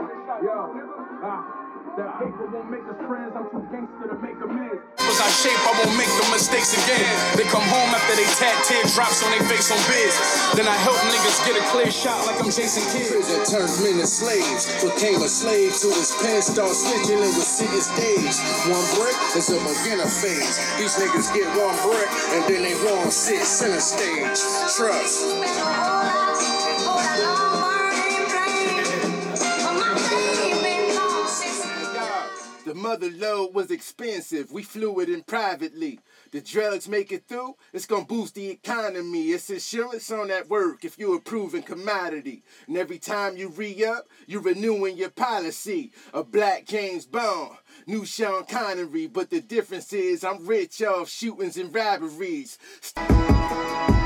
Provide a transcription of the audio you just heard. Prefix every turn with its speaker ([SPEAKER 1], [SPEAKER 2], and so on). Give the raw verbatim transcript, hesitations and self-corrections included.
[SPEAKER 1] Yo, ah. That paper won't make us friends, I'm too gangster to make amends. Cause I shape, I won't make the mistakes again. They come home after they tat teardrops on their face on biz. Then I help niggas get a clear shot like I'm Jason Kidd.
[SPEAKER 2] Prison turned men to slaves, became a slave to his pen, start snitching and would see his stage. One brick is a beginner phase. These niggas get one brick and then they go on sit center stage. Trust. The mother load was expensive, we flew it in privately. The drugs make it through, it's gonna boost the economy. It's insurance on that work if you're a proven commodity. And every time you re-up, you're renewing your policy. A black James Bond, new Sean Connery. But the difference is I'm rich off shootings and robberies.